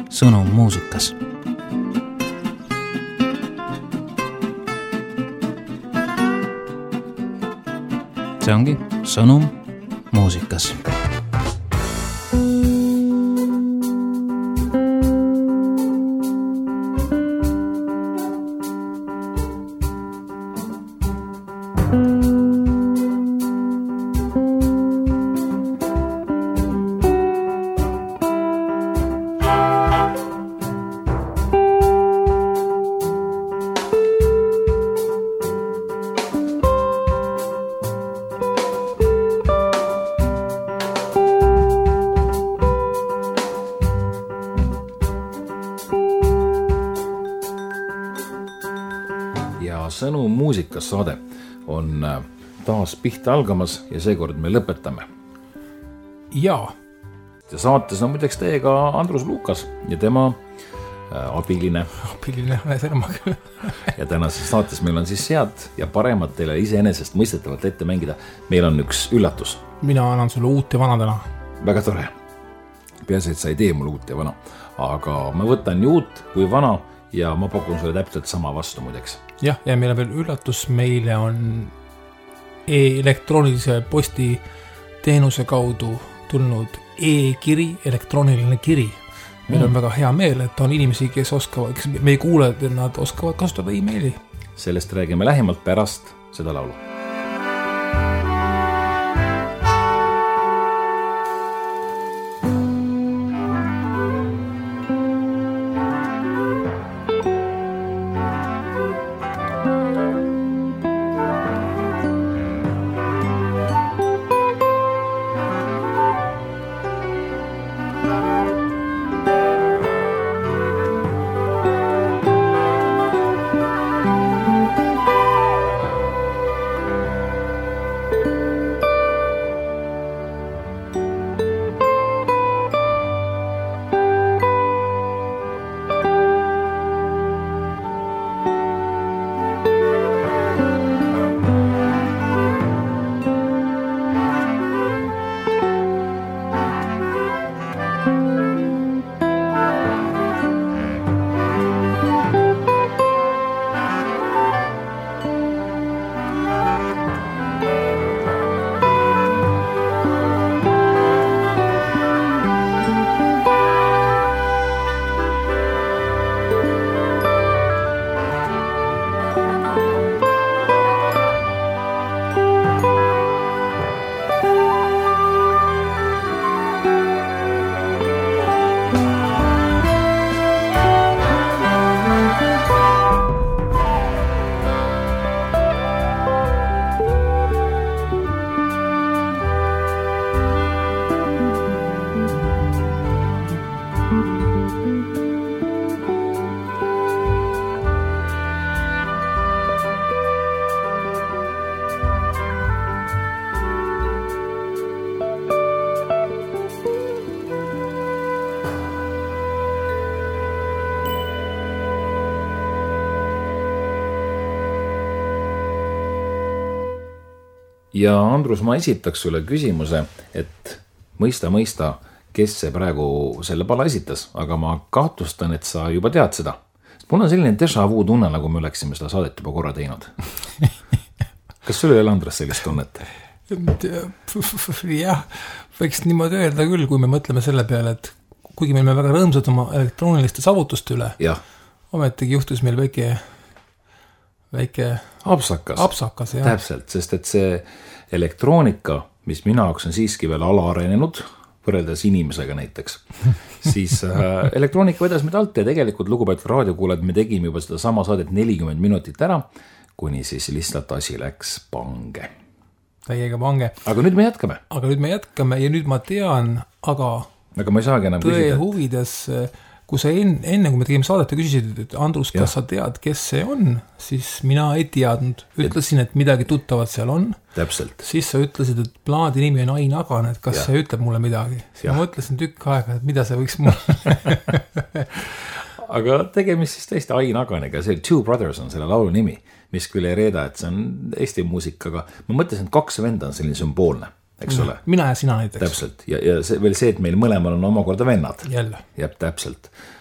sõnum muusikas. See ongi sõnum muusikas. Sõnum muusikas saade on taas pihta algamas ja seekord me lõpetame. Jaa. Ja saates on muideks teiega Andrus Lukas ja tema abiline. Abiline, serma küll. Ja tänases saates meil on siis head ja paremat teile iseenesest mõistetavalt ette mängida. Meil on üks üllatus. Mina annan sulle uut ja vana täna. Väga tore. Peaasi, et sa ei tee mulle uut ja vana. Aga ma võtan nii uut kui vana ja ma pakun sulle täpselt sama vastu muideks. Jah, ja meil on veel üllatus, meile on elektroonilise posti teenuse kaudu tulnud e-kiri, elektrooniline kiri. Meil on väga hea meel, et on inimesi, kes oskavad, kes meie kuulajad, nad oskavad kasutada e-maili. Sellest räägime lähemalt pärast seda laulu. Ja Andrus, ma esitaks sulle küsimuse, et mõista, kes see praegu selle pala esitas, aga ma kahtlustan, et sa juba tead seda. Mul on selline déjà vu tunne, nagu me oleksime seda saadet juba korra teinud. Kas sul ei ole, Andrus, sellist tunnet? Jah, võiks niimoodi öelda küll, kui me mõtleme selle peale, et kuigi meil me väga rõõmsad oma elektrooniliste saavutuste üle, ometigi juhtus meil väike apsakas, jah. Täpselt, sest et see elektroonika, mis minu jaoks on siiski veel alaarenenud, võrreldes inimesega näiteks, siis elektroonika vedas meid alt ja tegelikult lugupeetud raadiokuulajad, me tegime juba seda sama saadet 40 minutit ära, kuni siis lihtsalt asi läks pange. Täiega pange. Aga nüüd me jätkame. Ja nüüd ma tean, aga ma ei saagi enam tõe huvides, kui sa enne, kui me tegime saadet ja küsisid, et Andrus, kas sa tead, kes see on, siis mina ei teadnud. Ütlesin, et midagi tuttavat seal on. Täpselt. Siis sa ütlesid, et plaadi nimi on Ain Agan, et kas see ütleb mulle midagi. Ma mõtlesin tükk aega, et mida see võiks mulle. Aga tegemist siis tõesti Ain Aganiga, see Two Brothers on selle laulu nimi, mis küll ei reeda, et see on Eesti muusikaga. Ma mõtlesin, et 2 venda on selline sümboolne. Eks ole? Mina ja sina näiteks. Täpselt. Ja see, veel see, et meil mõlemal on omakorda vennad. Jälle. Jääb täpselt.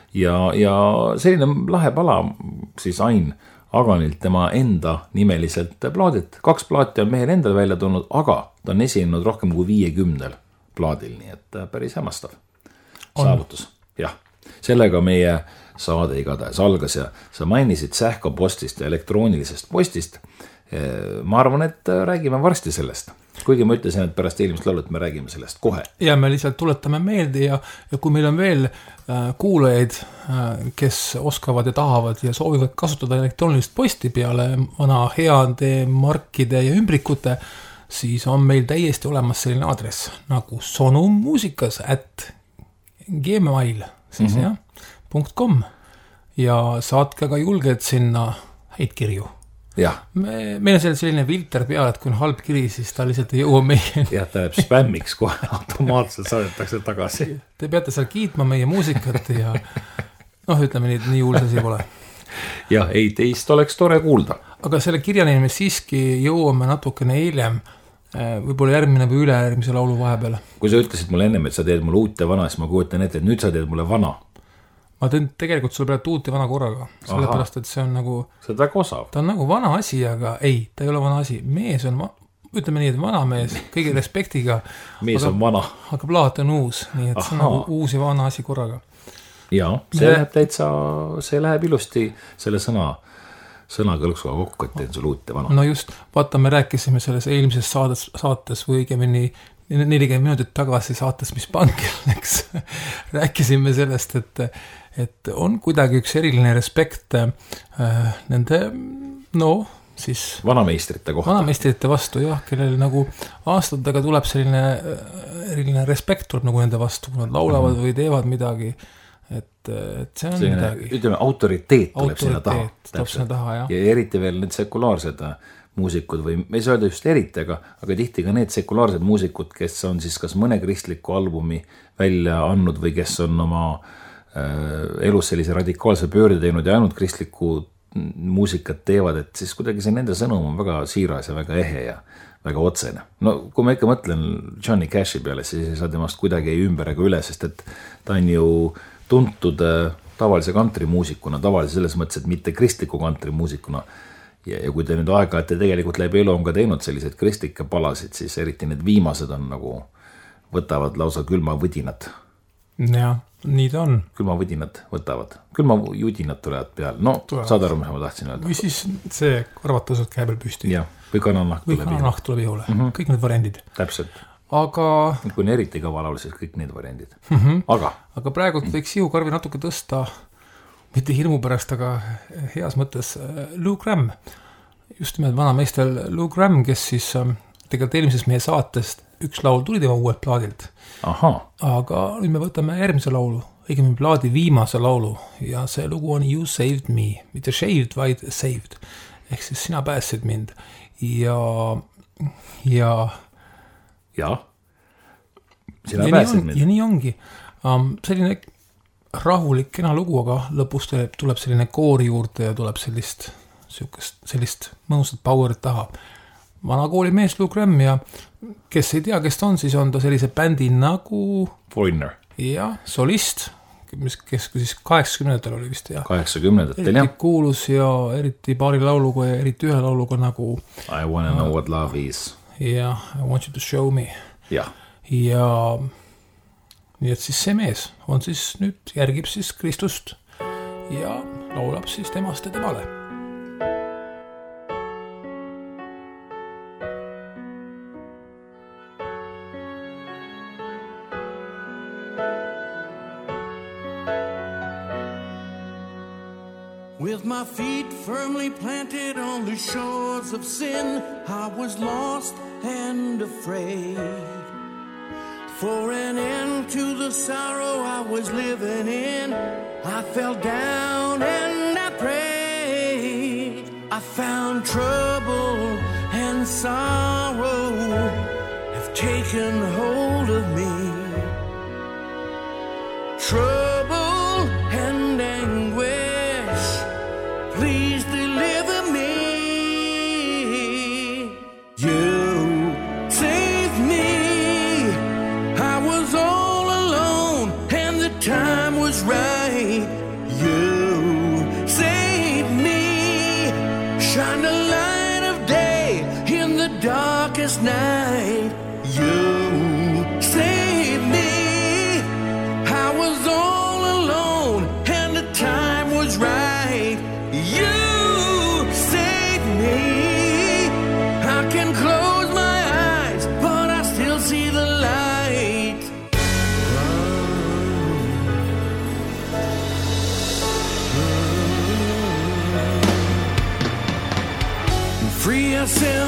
ja selline lahe pala siis Ain Aganilt tema enda nimeliselt plaadilt. 2 plaati on mehel endal välja tulnud, aga ta on esinenud rohkem kui 50 plaadil, nii et päris hämmastav saavutus. Jah, sellega meie saade igatahes algas ja sa mainisid sähkopostist ja elektroonilisest postist. Ma arvan, et räägime varsti sellest. Kuigi ma ütlesin, et pärast eelmist laulut me räägime sellest kohe. Ja me lihtsalt tuletame meelde ja kui meil on veel kuulajaid, kes oskavad ja tahavad ja soovivad kasutada elektroonilist posti peale vana heade markide ja ümbrikute, siis on meil täiesti olemas selline aadress nagu sonummusikas@gmail .com ja saatke ka julged sinna häid kirju. Jah. Meil on selline filter peal, et kui on halb kiri, siis ta lihtsalt ei jõua meie. Jah, ta jääb spämmiks kohe, automaatselt saadetakse tagasi. Te peate seal kiitma meie muusikat ja ütleme nii huulsasi pole. Jah, ei, teist oleks tore kuulda. Aga selle kirjani me siiski jõuame natukene hiljem, võib-olla järgmine või ülejärgmise laulu vahepeal. Kui sa ütlesid mulle ennem, et sa teed mulle uut ja vana, siis ma kujutan ette, et nüüd sa teed mulle vana. Ma teen tegelikult sulle praegu uut ja vana korraga, sellepärast, et see on nagu... See on väga osav. Ta on nagu vana asi, aga ei, ta ei ole vana asi. Mees on, ütleme nii, et vana mees, kõigi respektiga. Mees on vana. Aga plaat on uus, nii et see on nagu uus ja vana asi korraga. Jaa, see läheb täitsa, see läheb ilusti selle sõnakõlksuga kokku, et teen sulle uut ja vana. No just, vaata, me rääkisime selles eelmises saates või õigemini 40 minutit tagasi saates, mis pankil läks. Rääkisime sellest, et on kuidagi üks eriline respekt nende, siis vanameistrite kohta. Vanameistrite vastu, jah, kellel nagu aastatega tuleb selline eriline respekt tuleb nagu nende vastu, kui nad laulavad või teevad midagi, et see on midagi. Ütleme, autoriteet tuleb sinna taha. Ja eriti veel need sekulaarsed muusikud või me ei saa öelda just eriti, aga tihti ka need sekulaarsed muusikud, kes on siis kas mõne kristliku albumi välja andnud või kes on oma elus sellise radikaalse pöörde teinud ja ainult kristlikku muusikat teevad, et siis kuidagi see nende sõnum on väga siiras ja väga ehe ja väga otsene. No kui ma ikka mõtlen Johnny Cashi peale, siis ei saa temast kuidagi ei ümber ega üle, sest et ta on ju tuntud tavalise kantrimuusikuna, tavalise selles mõttes, et mitte kristliku kantrimuusikuna. Ja kui te nüüd aega, et te tegelikult läbi elu on ka teinud sellised kristlikke palasid, siis eriti need viimased on nagu, võtavad lausa külmavõdinad. Jah, nii ta on. Külmavõdinad võtavad. Külmavõdinad tulevad peal. No, saad aru, mis ma tahtsin öelda. Või siis see karvatused käe peal püsti. Jah, või kananahk tuleb jõule. Kõik need variandid. Täpselt. Aga... Kui on eriti ka valaul, siis kõik need variandid. Aga praegult võiks sihukarvi natuke tõsta... mitte hirmu pärast, aga heas mõttes Lou Gramm. Just nimelt vana meestel Lou Gramm, kes siis tegelikult eelmises meie saatest üks laul tuli tema uuelt plaadilt. Aga nüüd me võtame järgmise laulu, õigemini plaadi viimase laulu ja see lugu on You Saved Me. Mitte shaved, vaid saved. Ehk siis sina päästsid mind. Ja sina päästsid mind. Ja nii ongi. Selline rahulik kena lugu, aga lõpus tuleb selline koori juurde ja tuleb sellist mõnusat powerit taha. Vana kooli mees Lou Gramm ja kes ei tea, kes ta on, siis on ta sellise bändi nagu Foreigner. Ja solist, kes siis 80-ndatel oli vist. 80-ndatel, jah. Eriti kuulus ja eriti paari lauluga ja eriti ühe lauluga nagu I wanna know what love is. Ja, I want you to show me. Ja. Nii et siis see mees on siis nüüd järgib siis Kristust ja laulab siis temast ja temale. With my feet firmly planted on the shores of sin, I was lost and afraid. For an end to the sorrow I was living in, I fell down and I prayed. I found trouble and sorrow have taken hold of me. Trouble and anguish, please deliver me. You saved me. I was all alone and the time was right.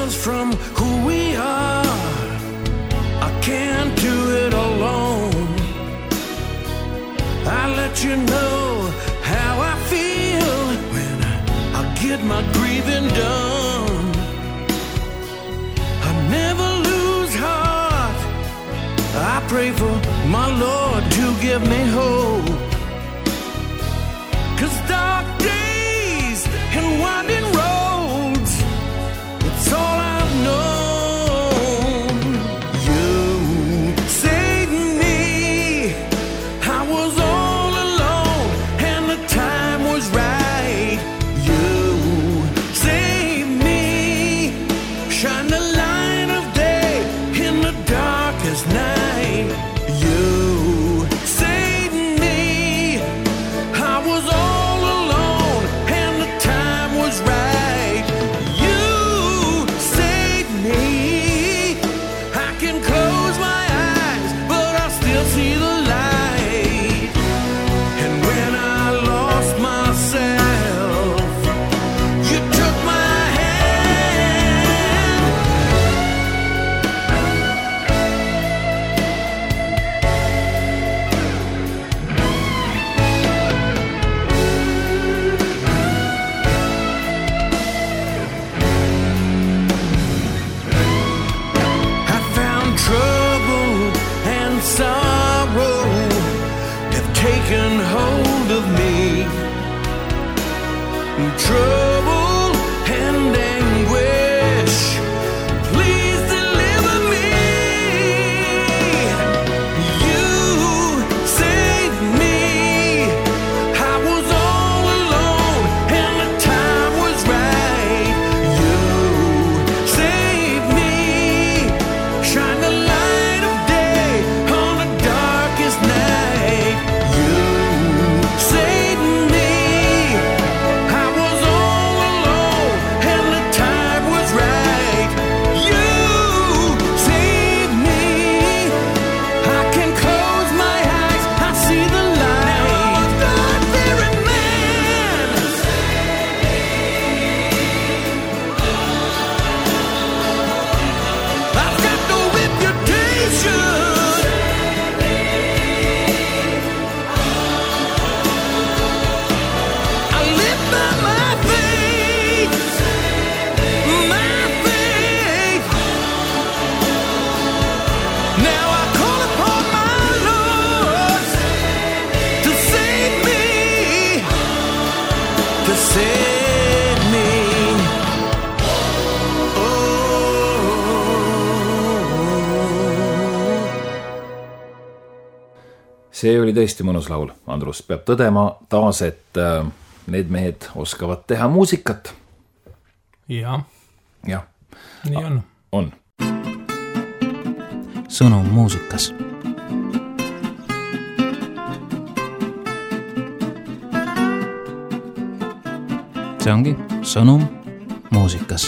ourselves from who we are. I can't do it alone. I'll let you know how I feel when I get my grieving done. I never lose heart. I pray for my Lord to give me hope. 'Cause dark days and winding roads, it's all I've known. You saved me. I was all alone and the time was right. You saved me. Shine the light of day in the darkest night. You saved me. I was all alone and the time was right. You saved me. I can close my eyes, but I still see the light. And when I lost myself, you took my hand. I found trouble and sorrow have taken hold of me. Trouble and anguish, please deliver me. You saved me. I was all alone and the time was right. You saved me. Shine the light of day on the darkest night. You saved me. I was all alone and the time was right. You saved me. I can close my eyes, I see the light. Now I'm God-fearing man. I've got no reputation. I live by my faith. My faith. Now I call upon my Lord to save me. To save me. Oh. see oli tõesti mõnus laul, Andrus, peab tõdema taas, et need mehed oskavad teha muusikat. jah, jah, nii on. on. sõnum muusikas. see ongi sõnum muusikas.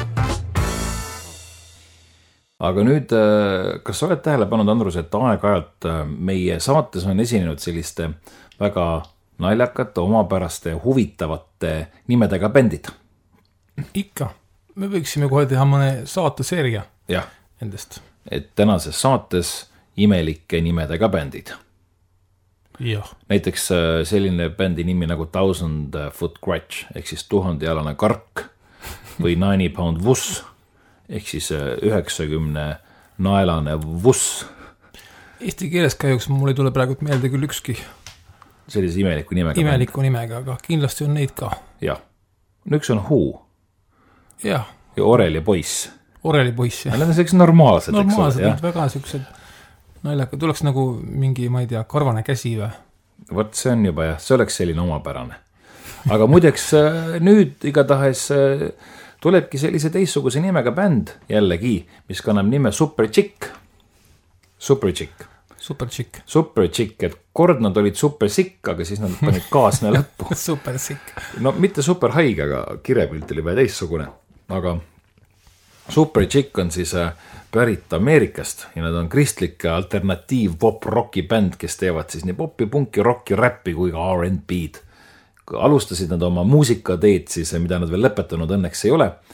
aga nüüd, kas sa oled tähele pannud, Andrus, et aeg-ajalt meie saates on esinenud selliste väga naljakate, omapäraste, huvitavate nimedega bändid? ikka, me võiksime kohe teha mõne saateseeria jah, endast. et tänases saates imelike nimedega bändid. jah, näiteks selline bändi nimi nagu 1000 Foot Crutch ehk siis 1000-jalane kark või 90 Pound Vuss ehk siis 90-naelane vuss. eesti keeles kahjuks mul ei tule praegu meelde küll ükski sellise imeliku nimega. imeliku nimega, aga kindlasti on neid ka. jah, üks on Who jah, ja Orel ja poiss. Oreli poiss jah. Need on sellised normaalsed, normaalsed, eks need väga siuksed naljakad, tuleks nagu mingi, ma ei tea, karvane käsi või? vot see on juba jah, see oleks selline omapärane. aga muideks nüüd igatahes tulebki sellise teistsuguse nimega bänd jällegi, mis kannab nime Super Chick. Super Chick. Super Chick. Super Chick, et kord nad olid super sick, aga siis nad panid kaasne lõppu. Super sick. no mitte super haige, aga kirepilt oli veel teistsugune. aga Super Chick on siis pärit Ameerikast ja nad on kristlik alternatiiv pop-rocki bänd, kes teevad siis nii popi, punki, rocki, räppi kui ka R&B-d. Alustasid nad oma muusikateed siis, mida nad veel lõpetanud õnneks ei ole,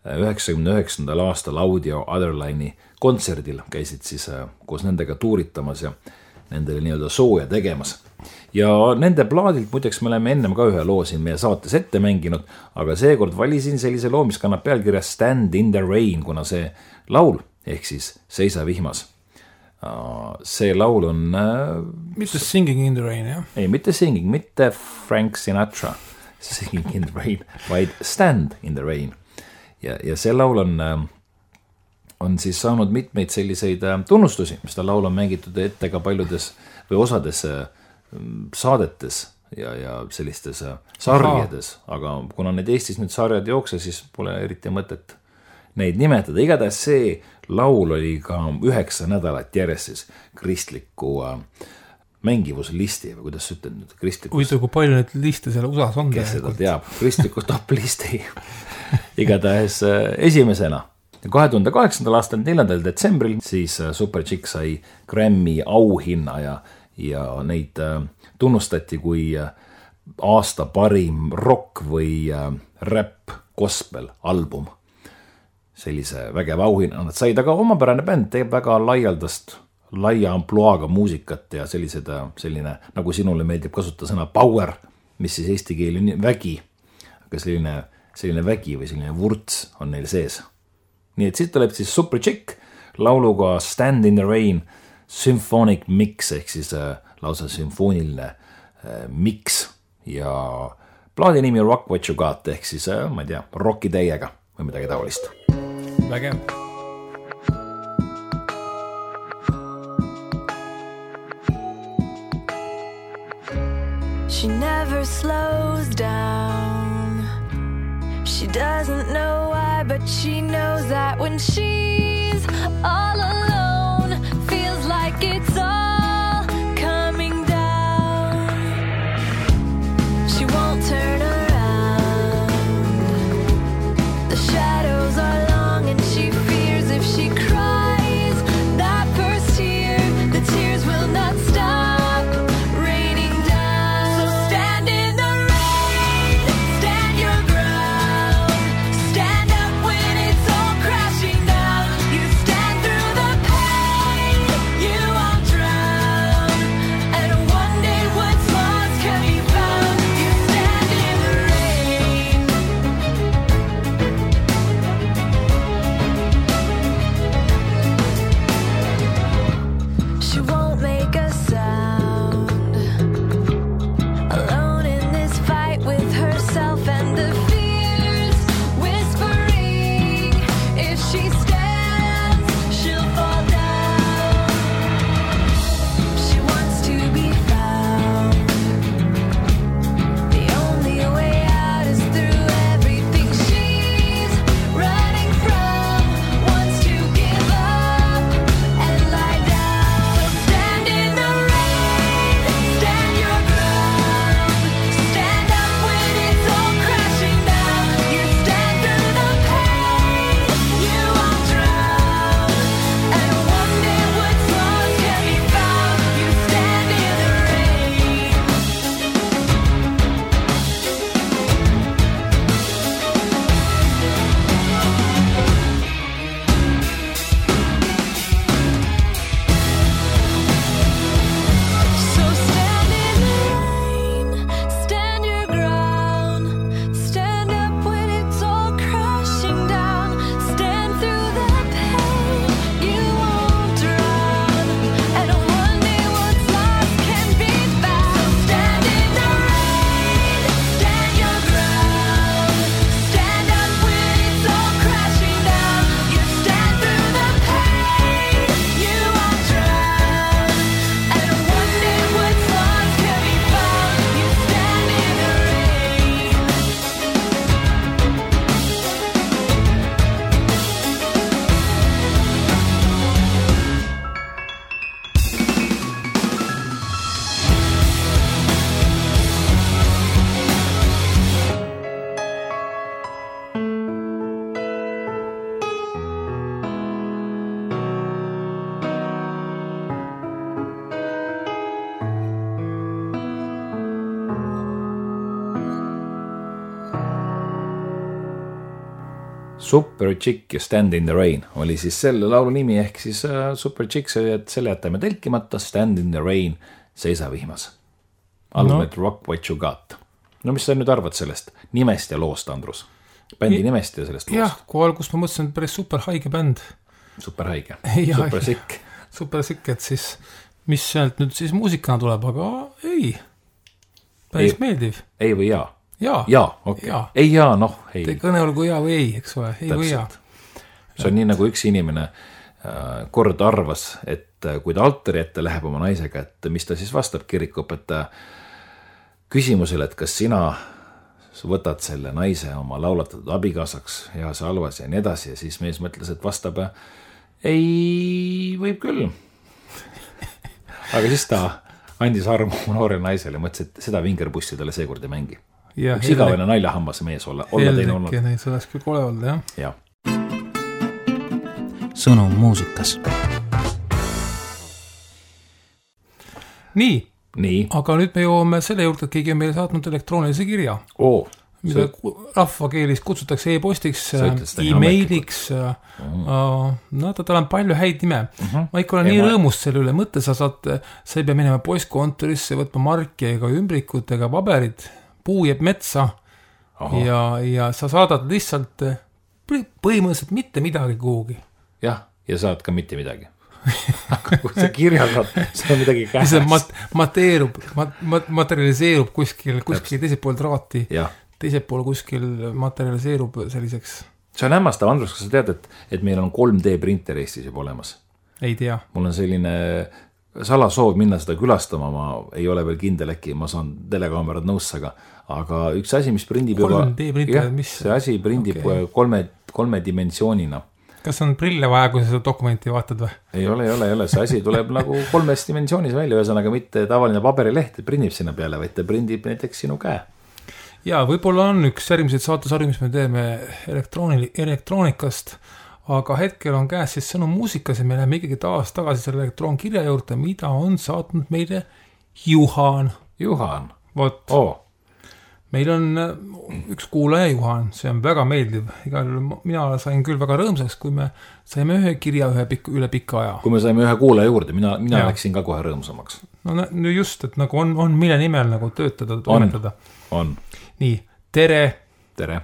1999. aastal Audio Otherline'i kontserdil, käisid siis koos nendega tuuritamas ja nendele nii-öelda sooja tegemas. Ja nende plaadilt muideks me oleme ennem ka ühe loo siin meie saates ette mänginud, aga seekord valisin sellise loo, mis kannab pealkirja Stand in the Rain, kuna see laul ehk siis Seisa vihmas. See laul on... Mitte Singing in the Rain, jah? Ei, mitte Singing, mitte Frank Sinatra Singing in the Rain, vaid Stand in the Rain. Ja see laul on siis saanud mitmeid selliseid tunnustusi, mis ta laul on mängitud ette ka paljudes või osades saadetes ja sellistes sarjades, aga kuna need Eestis nüüd sarjad jookse, siis pole eriti mõtet neid nimetada. Igatahes see laul oli ka 9 nädalat järjest siis kristliku mängivuslisti või kuidas sa ütled nüüd kristlikus... Uitu, kui palju neid liste seal USA-s on? Kes seda teab, kristliku top-listi. Igatahes esimesena 2008. aastal 4. detsembril siis Superchick sai Grammy auhinna ja neid tunnustati kui aasta parim rock või rap gospel album. Sellise vägeva auhinna. Nad said aga omapärane bänd, teeb väga laia ampluaaga muusikat ja selline, nagu sinule meeldib kasutada sõna power, mis siis eesti keel on vägi, aga selline vägi või selline vurts on neil sees. Nii et siit tuleb siis Superchick lauluga Stand in the Rain symphonic mix ehk siis lausa sümfooniline mix ja plaadi nimi Rock What You Got ehk siis, ma ei tea, rocki täiega või midagi taolist. Vägev. She never slows down. She doesn't know why, but she knows that when she's all alone, feels like it's all coming down. She won't turn around. The shadows are long and she fears if she cries that first tear, the tears will not stop. You won't Super Chick ja Stand in the Rain oli siis selle laulu nimi, ehk siis Super Chick, selle jätame telkimata, Stand in the Rain, seisa vihmas. Albumit Rock What You Got. No mis sa nüüd arvad sellest nimest ja loost, Andrus? Bändi nimest ja sellest loost? Jah, kui algus ma mõtlesin, et päris super haige bänd. Super haige, super sick. Super sick, et siis, mis sealt nüüd siis muusikana tuleb, aga ei. Päris meeldiv. Ei või jaa? Jaa, okei. Ei jaa, noh, ei. Te kõne olgu jaa või ei, eks ole, ei või jaa. See on nii, nagu üks inimene kord arvas, et kui ta altari ette läheb oma naisega, et mis ta siis vastab kirikuõpetaja küsimusele, et kas sina võtad selle naise oma laulatatud abikaasaks heas halvas ja nii edasi, ja siis mees mõtles, et vastab ei, võib küll. Aga siis ta andis armu noore naisele ja mõtles, et seda vingerpussi talle seekord ei mängi. Üks igavene naljahammas mees olla teine olnud. Heldek ja neid oleks küll kole olnud, jah. Sõnum muusikas. Nii, aga nüüd me jõuame selle juurde, et keegi on meile saatnud elektroonilise kirja. Mida rahvakeelis kutsutakse e-postiks, e-mailiks. Tal on palju häid nime. Ma ikka olen nii rõõmust selle üle mõtte, sa ei pea minema postkontorisse, võtma marki ega ümbrikut ega paberid, puu jääb metsa ja sa saadad lihtsalt põhimõtteliselt mitte midagi kuhugi. Jah, ja saad ka mitte midagi. Kui see kirja saad, see on midagi käes. See materialiseerub kuskil teiselt pool traati, teiselt pool kuskil materialiseerub selliseks. See on hämmastav, Andrus, kas sa tead, et meil on 3D printer Eestis juba olemas? Ei tea. Mul on selline salasoov minna seda külastama, ma ei ole veel kindel, äkki ma saan telekaamerad nõusse, aga üks asi, mis prindib 3D printer, mis? See asi prindib kolme dimensioonina. Kas on prille vaja, kui sa seda dokumenti vaatad või? Ei ole. See asi tuleb nagu 3 dimensioonis välja, ühesõnaga mitte tavaline paberileht, et prindib sinna peale, vaid ta prindib näiteks sinu käe. Ja võib-olla on üks järgmiseid saatesarju, mis me teeme elektroonikast, aga hetkel on käes siis sõnum muusikas ja me läheme ikkagi taas tagasi selle elektroonkirja juurde, mida on saatnud meile Juhan. Vot. Meil on üks kuulaja Juhan, see on väga meeldiv. Mina sain küll väga rõõmsaks, kui me saime ühe kirja üle pikka aja. Kui me saime ühe kuulaja juurde, mina läksin ka kohe rõõmsamaks. No just, et nagu on mille nimel nagu töötada, toimetada. On. Nii, tere. Tere.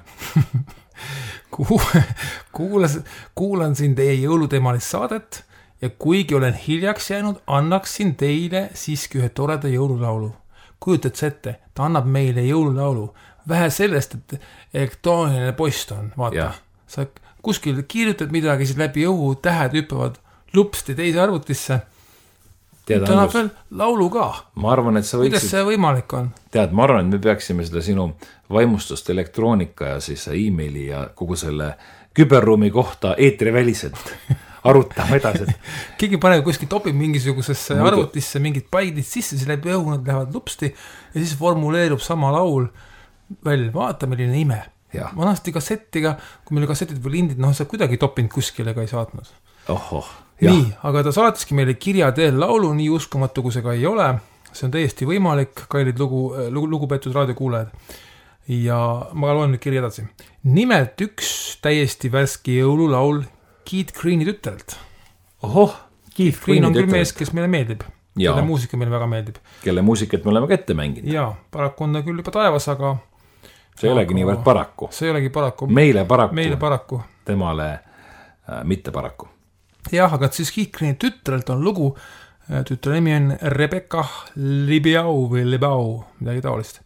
Kuulan siin teie jõuluteemalist saadet ja kuigi olen hiljaks jäänud, annaksin teile siiski ühe toreda jõululaulu. Kujutad sa ette, ta annab meile jõululaulu. Vähe sellest, et elektrooniline post on, vaata. Sa kuskil kirjutad midagi, siis läbi õhu tähed hüppavad lupsti teise arvutisse. Ta annab veel laulu ka. Ma arvan, et sa võiksid... Kuidas see võimalik on? Tead, ma arvan, et me peaksime seda sinu vaimustust elektroonika ja siis e-maili ja kogu selle küberruumi kohta eetriväliselt arutama edasi. Keegi paneb kuskil topib mingisugusesse arvutisse mingid paidid sisse, siis läbi õhu nad lähevad lupsti ja siis formuleerub sama laul veel, vaata milline ime. Vanasti kassettiga, kui meil kassetid või lindid, sa kuidagi topinud kuskile ka ei saatnud. Nii, aga ta saatiski meile kirja teel laulu, nii uskumatu kui see ka ei ole. See on täiesti võimalik, kallid lugupeetud raadiokuulajad. Ja ma loen nüüd kirja edasi. Nimelt üks täiesti värski jõululaul Keith Greeni tütrelt. Keith Green on küll mees, kes meile meeldib. Kelle muusika meile väga meeldib. Kelle muusikat me oleme ka ette mänginud. Jaa, paraku on ta küll juba taevas, aga... See ei olegi niivõrd paraku. See ei olegi paraku. Meile paraku. Temale mitte paraku. Jah, aga siis Keith Greeni tütrelt on lugu. Tütre nimi on Rebecca Libiau või Libau, midagi taolist.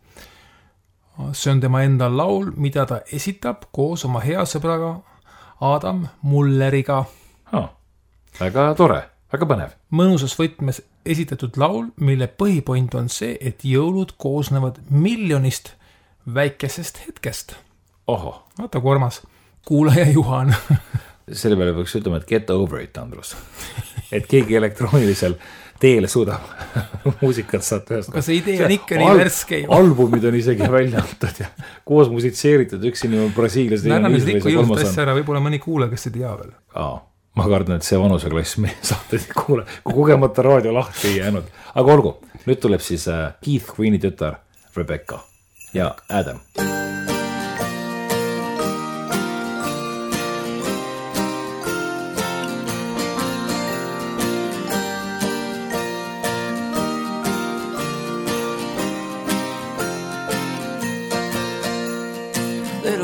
See on tema enda laul, mida ta esitab koos oma hea sõbraga Adam Mulleriga. Väga tore, väga põnev. Mõnusas võtmes esitatud laul, mille põhipoint on see, et jõulud koosnevad miljonist väikesest hetkest. Vaata kui armas. Kuulaja Juhan. Selle peale peaks ütlema, et get over it, Andrus. Et keegi elektroonilisel teele suudab muusikat saata ühest. Aga see idee on ikka nii värske. Albumid on isegi välja antud ja koos musitseeritud, üks inimene Brasiilias. Närramis rikku jõulud asja ära, võib-olla mõni kuule, kes ei tea veel. Ma kardan, et see vanuseklass meie saated ei kuule, kui kogemata raadio lahti ei jäänud. Aga olgu, nüüd tuleb siis Keith Greeni tütar Rebecca ja Adam.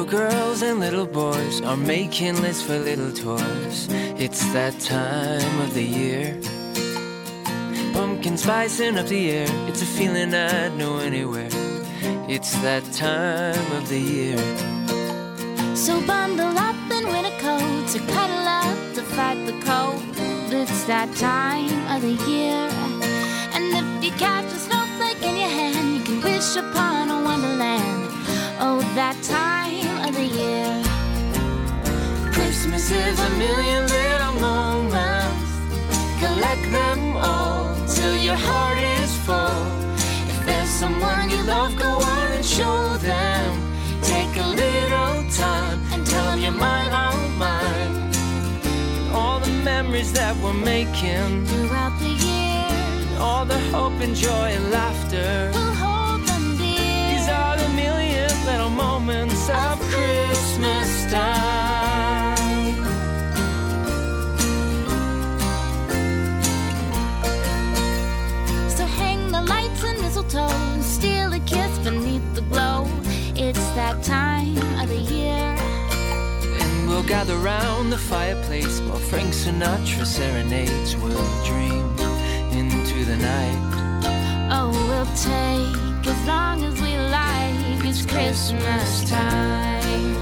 girls and little boys are making lists for little toys. It's that time of the year. Pumpkin spicing up the air. It's a feeling I'd know anywhere. It's that time of the year. So bundle up in winter coats or cuddle up to fight the cold. It's that time of the year. And if you catch a snowflake in your hand, you can wish upon a wonderland. Oh, that time of the year. Christmas is a million little moments. Collect them all till your heart is full. If there's someone you love, go on and show them. Take a little time and tell them you're mine, all mine. All the memories that we're making throughout the year, all the hope and joy and laughter, we'll hold them dear. These are the million little moments of Christmas time. So hang the lights and mistletoe, steal a kiss beneath the glow. It's that time of the year. And we'll gather round the fireplace while Frank Sinatra serenades. We'll dream into the night. Oh, we'll take as long as we like. It's Christmas time.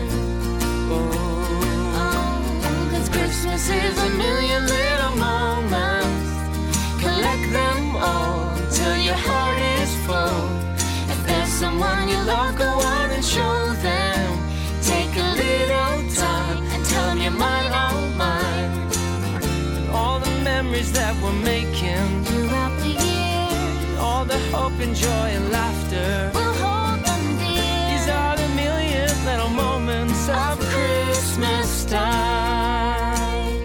Oh, 'cause Christmas is a million little moments. Collect them all till your heart is full. If there's someone you love, go on and show them. Take a little time and tell them you're mine, all mine. And all the memories that we're making throughout the year, all the hope and joy and laughter, we'll hold them dear. These are the million little moments of Christmas time.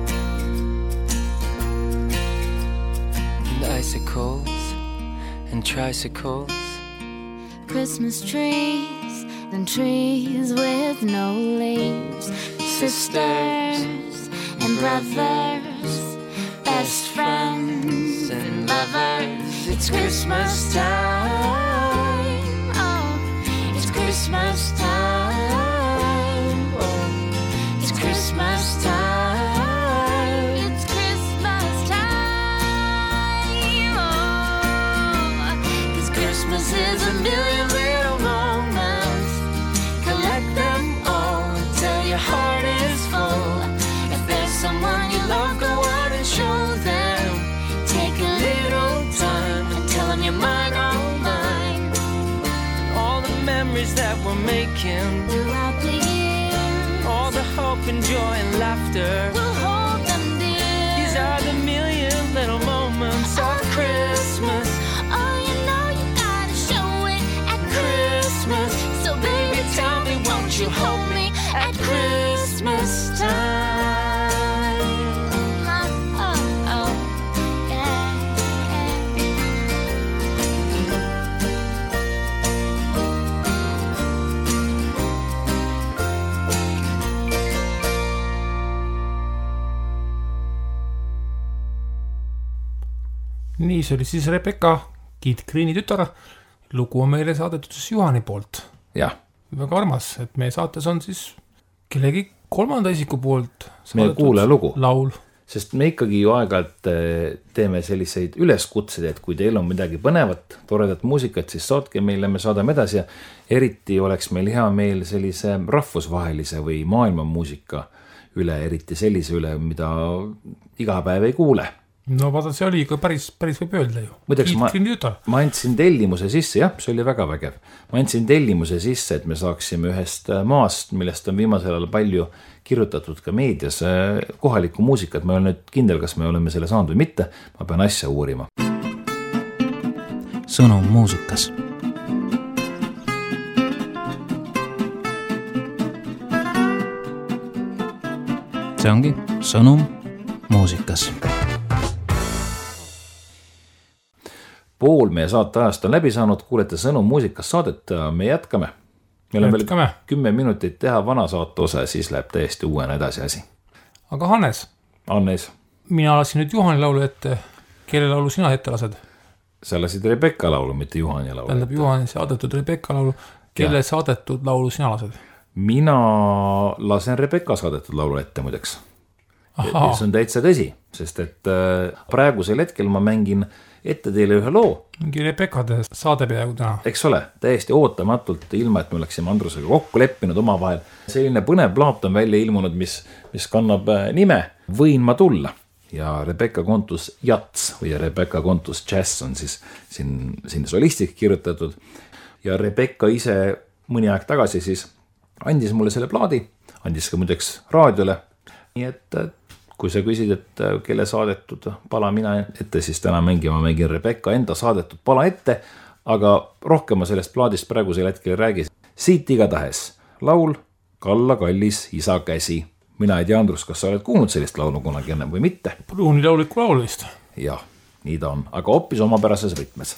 And icicles and tricycles, Christmas trees and trees with no leaves, sisters and brothers, best friends and lovers. It's Christmas time. Oh, it's Christmas time. Oh, it's Christmas time. It's Christmas time. Oh, 'cause Christmas is a million little moments. Collect them all till your heart is full. If there's someone you love, go on and show them. Take a little time and tell them you're mine, all mine. All the memories that we're making Throughout the year, all the hope and joy and laughter, we'll hold them dear. these are the million little moments of Christmas. Oh, you know you gotta show it at Christmas. So baby, tell me, won't you hold me at Christmas time? Oh, oh, yeah, nii, see oli siis Rebecca, Kid Greeni tütar. Lugu on meile saadetud siis Juhani poolt. jah, Väga armas, et meie saates on siis kellegi kolmanda isiku poolt meie kuulajalugu. laul. Sest me ikkagi ju aeg-ajalt teeme selliseid üleskutseid, et kui teil on midagi põnevat, toredat muusikat, siis saatke meile, me saadame edasi ja eriti oleks meil hea meel sellise rahvusvahelise või maailma muusika üle, eriti sellise üle, mida iga päev ei kuule. No vaata, see oli ikka päris võib öelda ju. Muideks ma andsin tellimuse sisse, jah, see oli väga vägev. Ma andsin tellimuse sisse, et me saaksime ühest maast, millest on viimasel ajal palju kirjutatud ka meedias kohalikku muusikat. Ma olen nüüd kindel, kas me oleme selle saanud või mitte. Ma pean asja uurima. Sõnum muusikas. See ongi Sõnum muusikas. Pool meie saate ajast on läbi saanud, kuulete Sõnum muusikas saadet, me jätkame. Meil on veel 10 minutit teha vana saate osa, siis läheb täiesti uuena edasi asi. Aga Hannes, mina lasin nüüd Juhani laulu ette, kelle laulu sina ette lased? Sa lasid Rebecca laulu, mitte Juhani laulu. Tähendab Juhani saadetud Rebecca laulu, kelle saadetud laulu sina lased? mina lasen Rebecca saadetud laulu ette muideks. See on täitsa tõsi, sest et praegusel hetkel ma mängin ette teile ühe loo. Mingi Rebecca saade peaaegu täna. Eks ole, täiesti ootamatult, ilma et me oleksime Andrusega kokku leppinud omavahel. Selline põnev plaat on välja ilmunud, mis kannab nime Võin ma tulla. Ja Rebecca Kontus Jats või Rebecca Kontus Jazz on siis siin solistik kirjutatud. Ja Rebecca ise mõni aeg tagasi siis andis mulle selle plaadi, andis ka muideks raadiole. Nii et kui sa küsid, et kelle saadetud pala mina ette, siis täna mängin Rebecca enda saadetud pala ette, aga rohkem ma sellest plaadist praegusel hetkel räägi. Siit igatahes laul Kalla kallis isa käsi. Mina ei tea, Andrus, kas sa oled kuulnud sellist laulu kunagi enne või mitte? Pruuni lauliku laul vist. Jah, nii ta on, aga hoopis omapärases võtmes.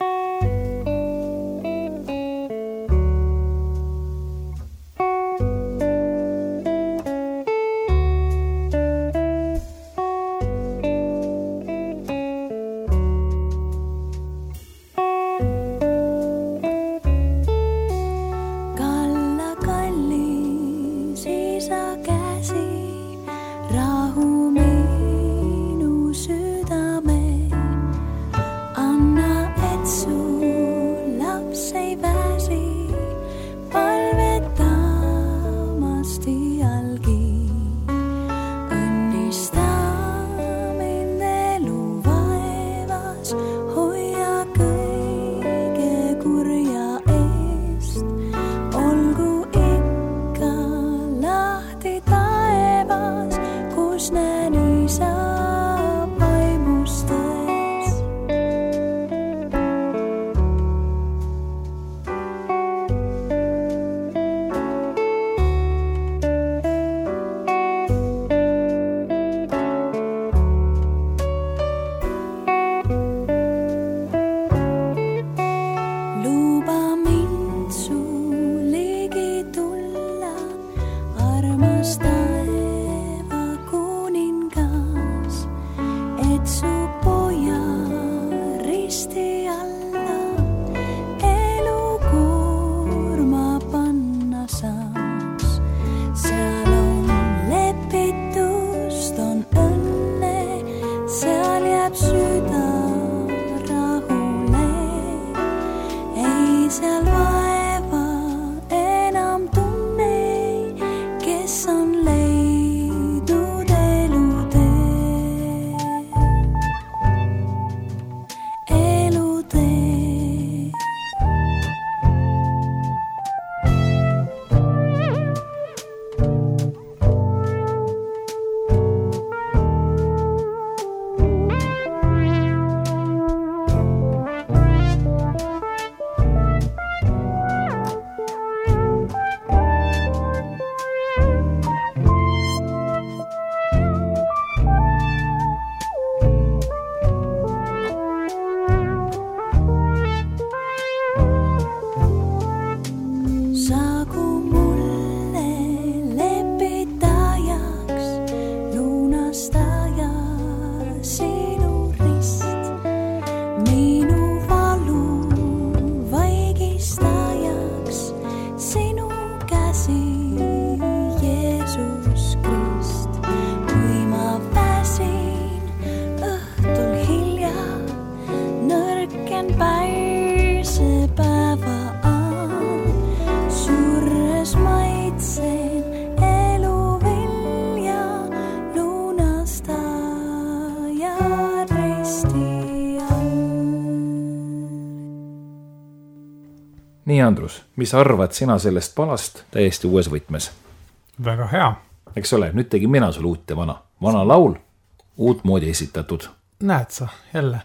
Nii, Andrus, mis arvad sina sellest palast täiesti uues võtmes? Väga hea. Eks ole, nüüd tegin mina sul uut ja vana. Vana laul, uut moodi esitatud. Näed sa, jälle.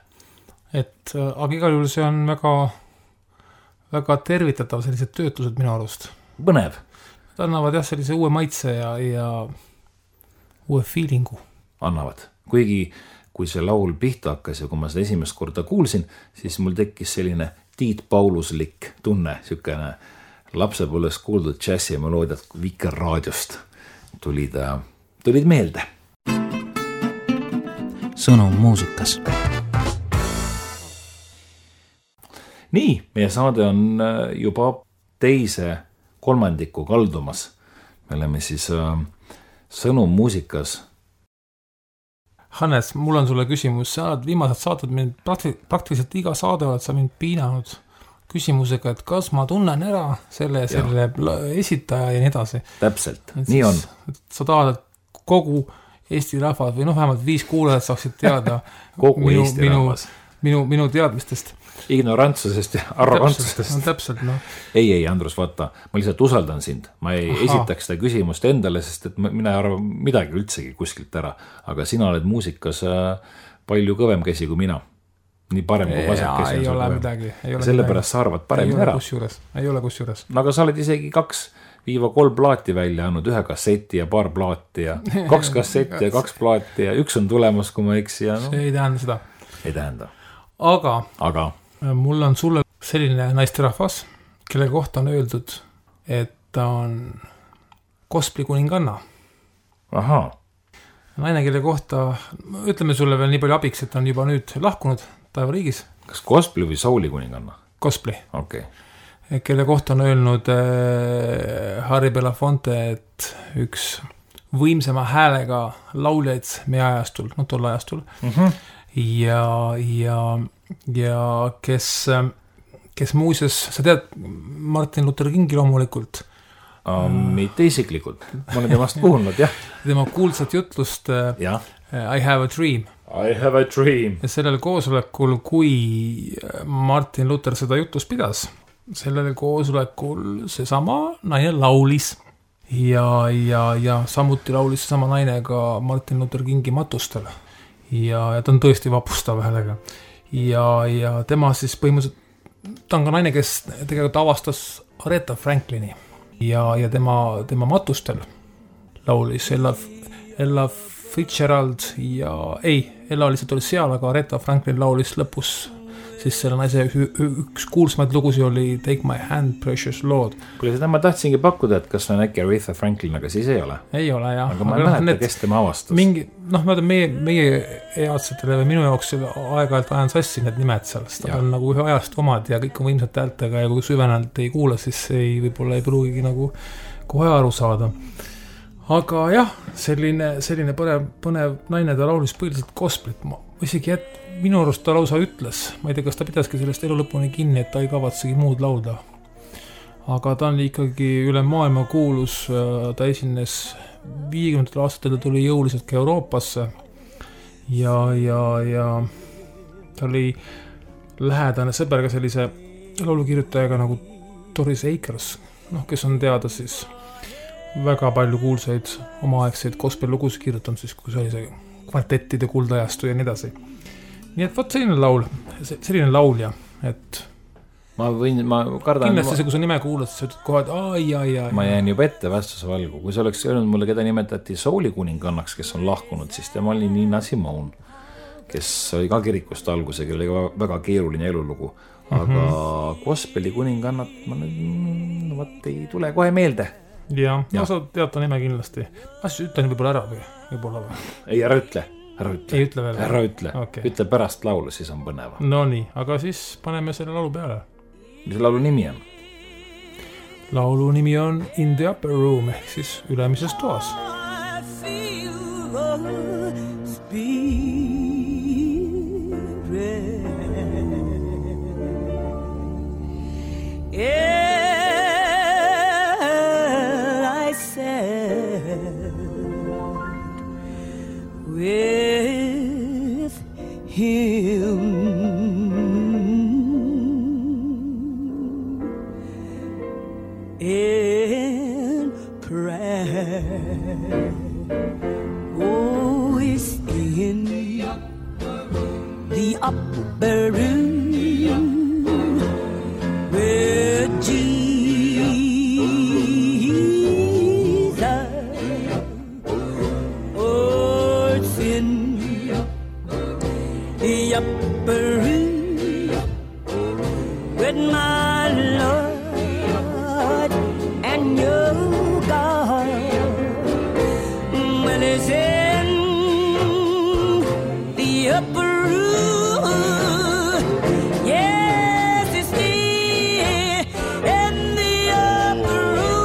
Aga igal juhul see on väga tervitatav sellised töötused minu arust. Põnev. Nad annavad jah sellise uue maitse ja uue feelingu. Annavad. Kuigi, kui see laul pihta hakkas ja kui ma seda esimest korda kuulsin, siis mul tekkis selline Tiit Pauluslik tunne, sükene lapsepõlves kuuldud džässi ja meloodiat Vikerraadiost tulid meelde. Sõnum muusikas. Nii, meie saade on juba teise kolmandikku kaldumas. Me oleme siis Sõnum muusikas. Hannes, mul on sulle küsimus, sa oled viimased saated mind, praktiliselt iga saade oled sa mind piinanud küsimusega, et kas ma tunnen ära selle esitaja ja nii edasi. Täpselt, nii on. Sa tahad, et kogu Eesti rahvas või vähemalt 5 kuulajat saaksid teada kogu Eesti rahvas. Minu teadmistest. Ignorantsusest ja arrogantsusest. Täpselt, no. Ei, Andrus, vaata, ma lihtsalt usaldan sind. Ma ei esitaks seda küsimust endale, sest et mina ei arva midagi üldsegi kuskilt ära. Aga sina oled muusikas palju kõvem käsi kui mina. Nii parem kui vasak käsi. Ei ole midagi. Sellepärast sa arvad paremini ära. Ei ole kusjuures. Aga sa oled isegi 2-3 plaati välja andnud, 1 kasseti ja paar plaati ja 2 kasseti ja 2 plaati ja 1 on tulemas, kui ma eksi. Ja See ei tähenda seda. Ei tähenda. Aga mul on sulle selline naisterahvas, kelle kohta on öeldud, et ta on Gospeli kuninganna. Ahaa. Naine, kelle kohta, ütleme sulle veel nii palju abiks, et ta on juba nüüd lahkunud taevariigis. Kas Gospeli või Souli kuninganna? Gospeli. Okay. Kelle kohta on öelnud Harry Belafonte, et üks võimsama häälega lauljaid meie ajastul, tol ajastul. Ja kes muuses, sa tead Martin Luther Kingi loomulikult? Mitte isiklikult, ma olen temast puhunud, jah. Tema kuulsat jutlust I have a dream. I have a dream. Ja sellel koosolekul, kui Martin Luther seda jutlust pidas, sellel koosolekul seesama naine laulis. Ja samuti laulis sama naine ka Martin Luther Kingi matustel. Ja ta on tõesti vapustav häälega. Ja tema siis põhimõtteliselt, ta on ka naine, kes tegelikult avastas Aretha Franklini. Ja tema matustel laulis Ella Fitzgerald ja Ella lihtsalt oli seal, aga Aretha Franklin laulis lõpus siis selle naise üks kuulsamaid lugusi oli Take my hand, precious Lord. Kuule, seda ma tahtsingi pakkuda, et kas on äkki Aretha Franklin, aga siis ei ole. Ei ole, jah. Aga ma ei mäleta, kes tema avastas. Meie eadsetele või minu jaoks aeg-ajalt ajan sassi need nimed seal, sest on nagu ühe ajast omad ja kõik on võimsad häältega ja kui süvenelt ei kuula, siis võib-olla ei pruugigi nagu kohe aru saada. Aga jah, selline põnev naine, ta laulis põhiliselt Gospelit. Isegi minu arust ta lausa ütles, ma ei tea, kas ta pidaski sellest elu lõpuni kinni, et ta ei kavatsegi muud laulda. Aga ta on ikkagi üle maailma kuulus, ta esines 50. aastatel, ta tuli jõuliselt ka Euroopasse ja ta oli lähedane sõber ka sellise laulukirjutajaga nagu Doris Akers, kes on teada siis väga palju kuulsaid omaaegseid gospel lugusid kirjutanud siis, kui see oli see kvartettide kuldajastu ja nii edasi. Nii et võt selline laulja, et ma kardan... Kindlasti see, kui sa nime kuulad, siis sa ütled kohe, et ai. Ma jään juba ette vastuse valgu. Kui sa oleks öelnud mulle, keda nimetati Souli kuningannaks, kes on lahkunud, siis tema oli Nina Simone, kes oli ka kirikust algusega, oli väga keeruline elulugu. Aga Gospeli kuningannat ei tule kohe meelde. Ja. Sa tead ta nime kindlasti. Ma siis ütlen võib-olla ära või? Ei, ära ütle. Ei ütle veel? Ära ütle. Okay. Ütle pärast laulu, siis on põneva. No nii, aga siis paneme selle laulu peale. Mis laulu nimi on? Laulu nimi on In the Upper Room, ehk siis ülemises toas. I feel the spirit. With him in prayer. Oh, it's in the upper room where upper room with my Lord and your God. When it's in the upper room, yes, it's in the upper room.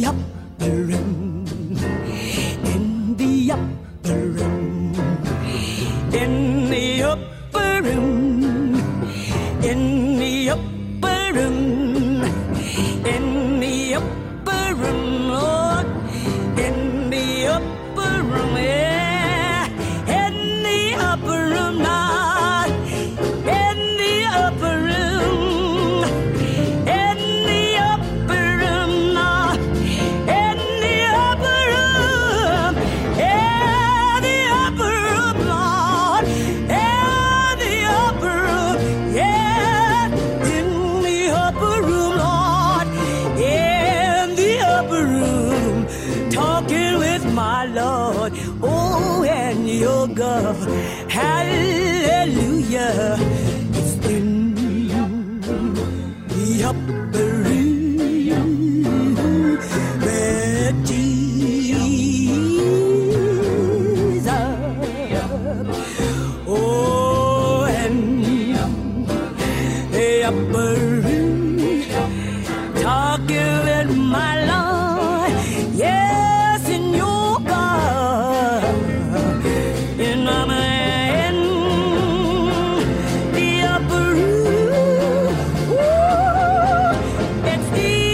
upper room, in the upper room, in the upper room, in the upper room, in the upper room, Lord, in the upper room, yeah, in the upper room, Lord, in the upper room, in the upper room, Lord, in the upper room, yeah, the upper room, Lord, yeah, the upper room, yeah, in the upper room, Lord, in the upper room, talking with my Lord, oh, and your God, hallelujah, it's in the upper room where Jesus, oh, and the upper room, talking with my Lord, yes, in your God, in the upper room, ooh, it's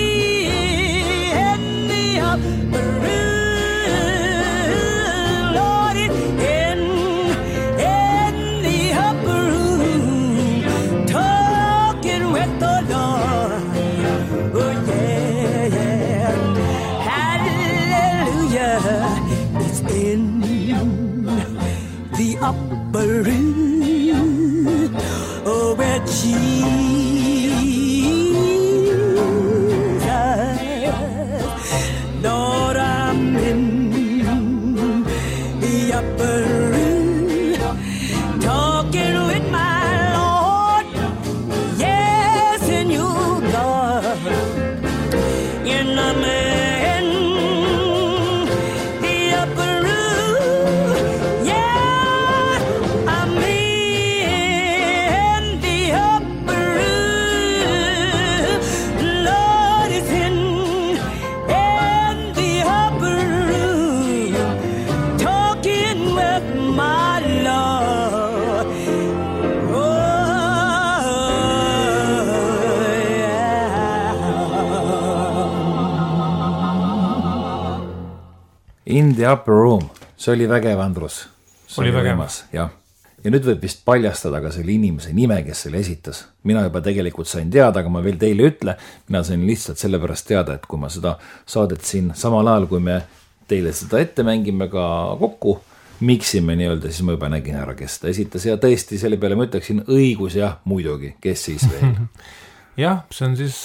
in the upper room, Lord, it's in the upper room, talking with the Lord, oh yeah, yeah, hallelujah, it's in the upper room, oh, where Jesus, Lord, I'm in the upper room, talking with my Lord, yes, and you, God, in the man, the upper room, yeah, I'm in the upper room, Lord is in the upper room, talking with my Lord, oh, yeah. In the upper room, see oli vägev, Andrus. Oli vägev. Jah. Ja nüüd võib vist paljastada ka selle inimese nime, kes selle esitas. Mina juba tegelikult sain teada, aga ma veel teile ütle, mina sain lihtsalt sellepärast teada, et kui ma seda saadet siin samal ajal, kui me teile seda ette mängime ka kokku, miksime nii-öelda, siis ma juba nägin ära, kes ta esitas ja tõesti selle peale ma ütleksin õigus ja muidugi, kes siis veel. jah, see on siis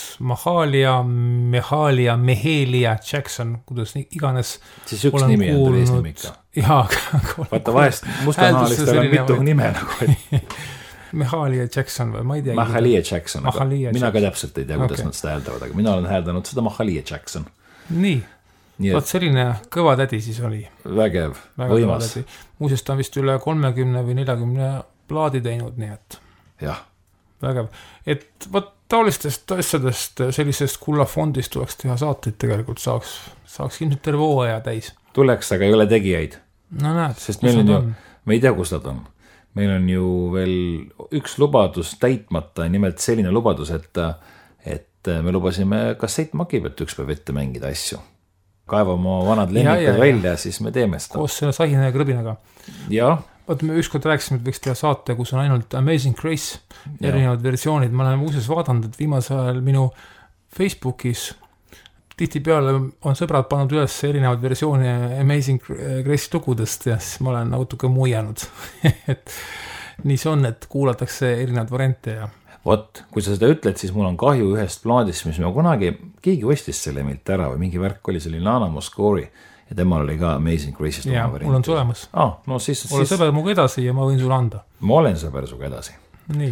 Mahalia Jackson, kuidas iganes. Siis üks nimi on tal Eesti ikka. Jaa, vaata vahest mustanahalistel on mitu nime nagu. Mahalia Jackson või ma ei tea. Mahalia Jackson, aga mina ka täpselt ei tea, kuidas nad seda hääldavad, aga mina olen hääldanud seda Mahalia Jackson. Nii. Vaat selline kõva tädi siis oli. Vägev, võimas. Muuseas ta on vist üle 30 või 40 plaadi teinud, nii et. Jah. Vägev. Et vaat taolistest asjadest, sellisest kullafondist tuleks teha saateid tegelikult, saaks ilmselt terve hooaja täis. Tuleks, aga ei ole tegijaid. No näed. Sest meil on ju, me ei tea, kus nad on. Meil on ju veel üks lubadus täitmata, nimelt selline lubadus, et me lubasime kassettmaki pealt üks päev ette mängida asju. Kaevame oma vanad lemmikad välja, siis me teeme seda. Koos selle Sahina ja Krõbinaga. Jah. Vaat me ükskord rääkisime, et võiks teha saate, kus on ainult Amazing Grace, erinevad versioonid. Ma olen muuseas vaadanud, et viimasel ajal minu Facebookis tihtipeale on sõbrad pannud üles erinevad versiooni Amazing Grace lugudest ja siis ma olen natuke muianud. Et nii see on, et kuulatakse erinevad variante ja vot, kui sa seda ütled, siis mul on kahju ühest plaadist, mis me kunagi, keegi ostis selle meilt ära või mingi värk oli selline Lana Moscori ja temal oli ka Amazing Grace'ist. Jaa, mul on see olemas. No siis... Ole sõber muga edasi ja ma võin sulle anda. Ma olen sõber suga edasi. Nii.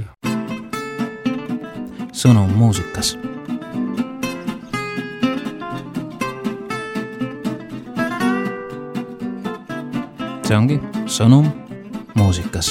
Sõnum muusikas. See ongi sõnum muusikas.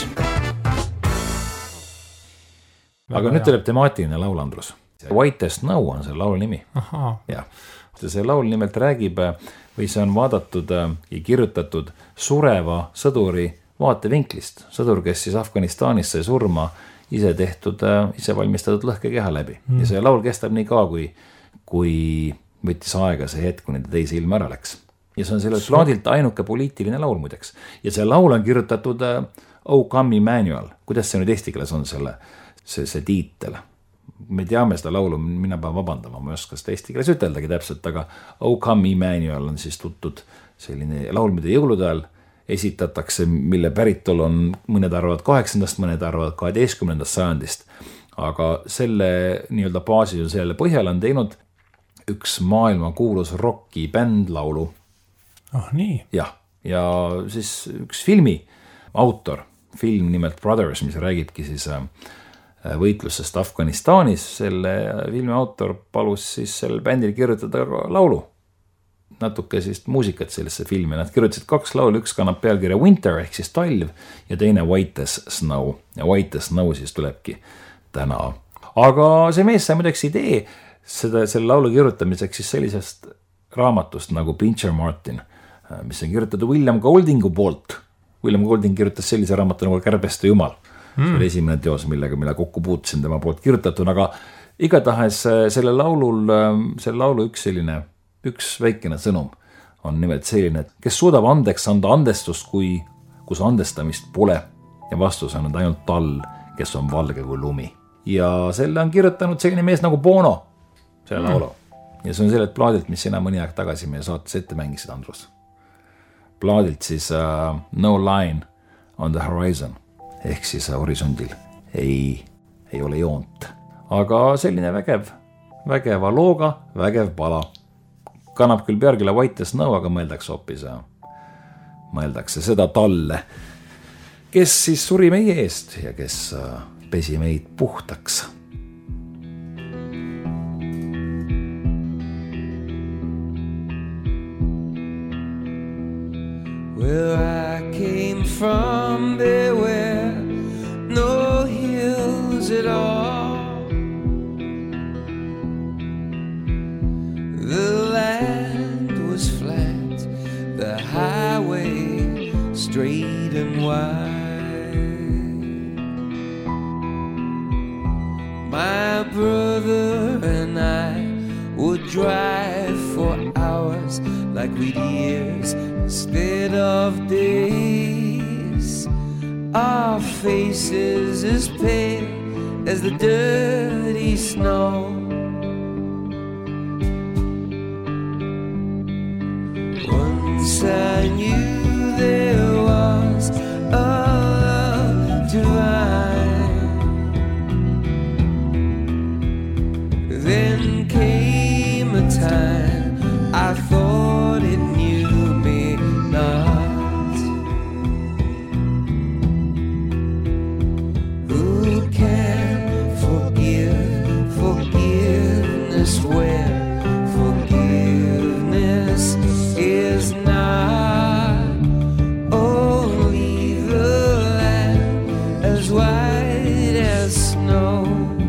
Aga nüüd tuleb temaatiline laul, Andrus. Whitest Snow on see laulu nimi. Ahaa. Ja. See laul nimelt räägib või see on vaadatud ja kirjutatud sureva sõduri vaatevinklist. Sõdur, kes siis Afganistanis sai surma ise tehtud, ise valmistatud lõhkekeha läbi. Ja see laul kestab nii ka, kui võttis aega see hetk, kuni ta teise ilma ära läks. Ja see on sellelt plaadilt ainuke poliitiline laul muideks. Ja see laul on kirjutatud Oh Come Emmanuel. Kuidas see nüüd eesti keeles on see tiitel? Me teame seda laulu, mina pean vabandama, ma ei oska seda eesti keeles üteldagi täpselt, aga Oh Come Emmanuel on siis tuntud selline laul, mida jõulude ajal esitatakse, mille päritol on mõned arvavad 8. mõned arvavad 12. sajandist. Aga selle nii-öelda baasis ja selle põhjal on teinud üks maailma kuulus rocki bänd laulu. Nii. Ja siis üks filmi autor, film nimelt Brothers, mis räägibki siis võitlusest Afganistanis, selle filmi autor palus siis selle bändil kirjutada laulu, natuke siis muusikat sellesse filmi. Nad kirjutasid 2 laulu, üks kannab pealkirja Winter ehk siis talv ja teine White as Snow. Ja White as Snow siis tulebki täna. Aga see mees sai muideks idee selle laulu kirjutamiseks siis sellisest raamatust nagu Pincher Martin, mis on kirjutatud William Goldingu poolt. William Golding kirjutas sellise raamatu nagu Kärbeste jumal. See oli esimene teos, mille kokku puutusin tema poolt kirjutatud, aga igatahes selle laulu üks väikene sõnum on nimelt selline, et kes suudab andeks anda andestust, kus andestamist pole ja vastus on ainult tal, kes on valge kui lumi. Ja selle on kirjutanud selline mees nagu Bono, selle laulu. Ja see on sellelt plaadilt, mis sina mõni aeg tagasi meie saates ette mängisid, Andrus. Plaadilt siis No Line on the Horizon. Ehk siis horisondil ei ole joont. Aga selline vägeva looga, vägev pala. Kannab küll pealkirja White as Snow, aga mõeldakse seda talle, kes siis suri meie eest ja kes pesi meid puhtaks. Where I came from, there were no hills at all. The land was flat, the highway straight and wide. My brother and I would drive for hours like we'd years instead of days. Our faces as pale as the dirty snow. Once I knew there was a love divine. Then came a time I thought it knew me not. Who can forgive forgiveness when forgiveness is not only the land as white as snow.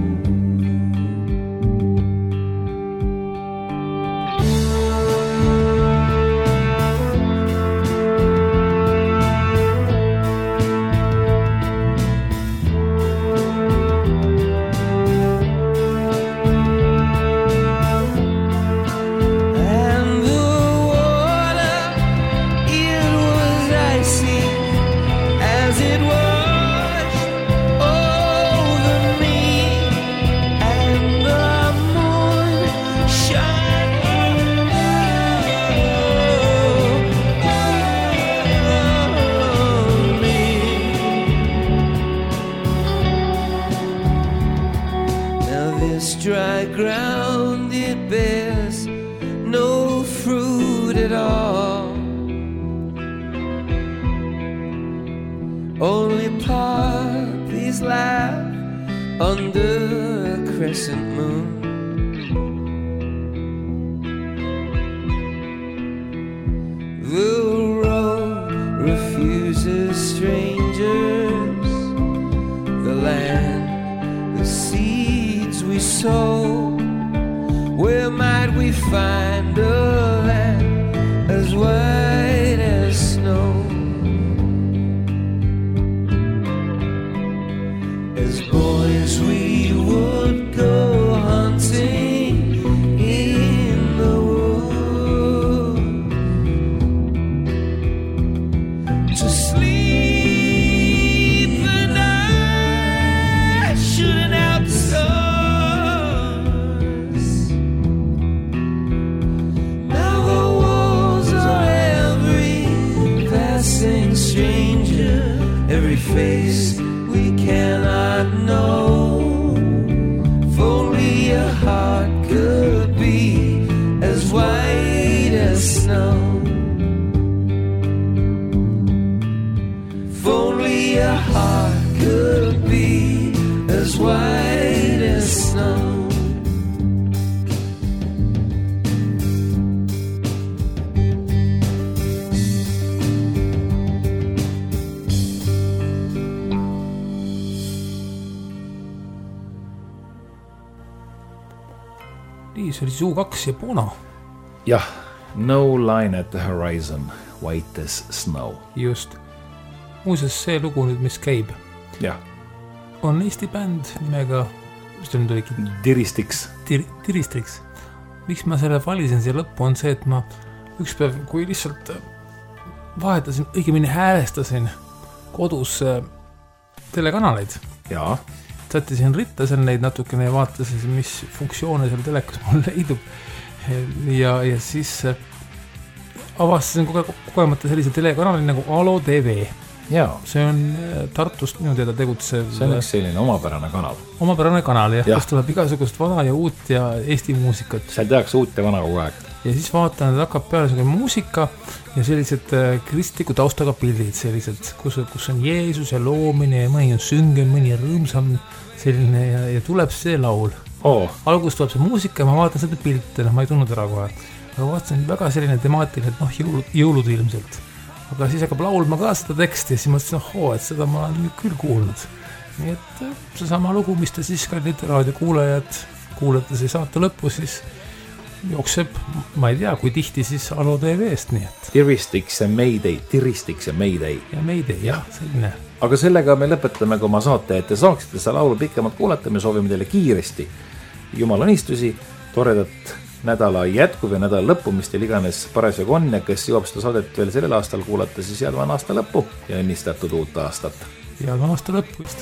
Dry ground, it bears no fruit at all. Only poppies laugh under a crescent moon. The road refuses strangers, the land, the seeds we sow Where might we find a land as white as snow? As boys we would go hunting in the wood to sleep the night shooting out the stars. Now the walls are every passing stranger, every face we cannot know. If only a heart could be as white as snow. If only a heart could be as white as snow. See oli Zoo2 ja Bono. Jah, No Line at the Horizon, White as Snow. Just. Muuseas see lugu nüüd, mis käib, Jah, on Eesti bänd nimega, mis ta nüüd oligi? Tiristiks. Tiristriks. Miks ma selle valisin siia lõppu on see, et ma üks päev, kui lihtsalt vahetasin, õigemini häälestasin kodus telekanaleid. Jaa. Sättisin ritta seal neid natukene ja vaatasin, mis funktsioone seal telekas mul leidub. Ja siis avastasin kogemata sellise telekanali nagu Alo TV. Jaa. See on Tartust minu teada tegutsev. See on üks selline omapärane kanal. Omapärane kanal, jah. Kus tuleb igasugust vana ja uut ja Eesti muusikat. Seal tehakse uut ja vana kogu aeg. Ja siis vaatan, et hakkab peale selline muusika ja sellised kristliku taustaga pildid sellised, kus on Jeesus ja loomine ja mõni on süngen, mõni rõõmsam selline ja tuleb see laul. Alguses tuleb see muusika ja ma vaatan seda pilte, ma ei tundnud ära kohe. Aga vaatasin väga selline temaatiline, et jõulud ilmselt. Aga siis hakkab laulma ka seda teksti ja siis mõtlesin, et seda ma olen küll kuulnud. Nii et see sama lugu, mis te siis ka raadiokuulajad kuulete see saate lõppu, siis jookseb, ma ei tea, kui tihti siis Alo TV-st, nii et. Tiristiks ja Mayday. Ja Mayday, jah, selline. Aga sellega me lõpetame ka oma saate, et te saaksite seda laulu pikemalt kuulata, me soovime teile kiiresti jumalaunistusi, toredat nädala jätku või nädala lõppu, mis teil iganes parasjagu on ja kes jõuab seda saadet veel sellel aastal kuulata, siis head vana aasta lõppu ja õnnistatud uut aastat. Head vana aasta lõppu vist.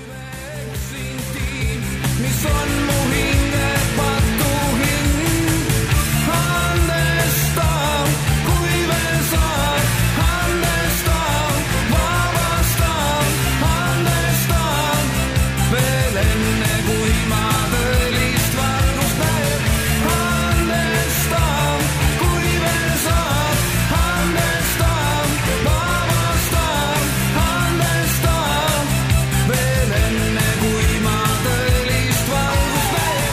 Mis on mu hinge patuhind, andesta, kui veel saad, andesta, vabasta, andesta, veel enne kui ma tõelist valgust näeb, andesta, kui veel saad, andesta, vabasta, andesta, veel enne kui ma tõelist valgust näeb.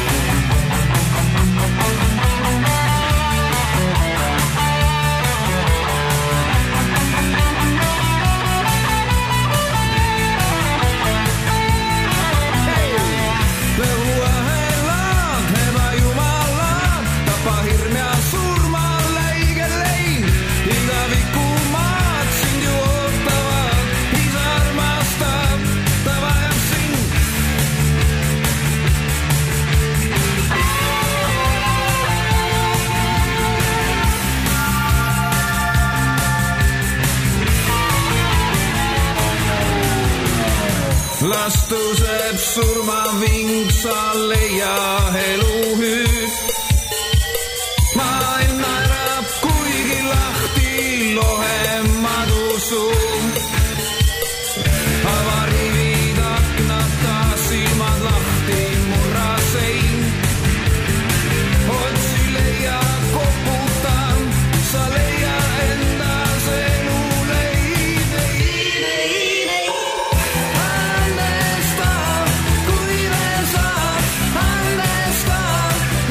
Lõhuahelad, ebajumalad, tapa hirm ja surma läige lein. Igaviku maad sind ju ootavad, isa armastab, ta vajab sind. Lastuseb surmaving, sa leia eluhüüd. Maailm naerab, kuigi lahti lohem madusuu. Avarivid aknata, silmad lahti murra sein. Otsi leia, koputan, sa leia endas elu leid. Andesta, kui veel saad, andesta,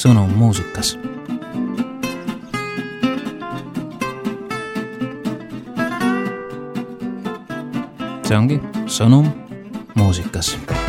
sõnum muusikas. See ongi sõnum muusikas.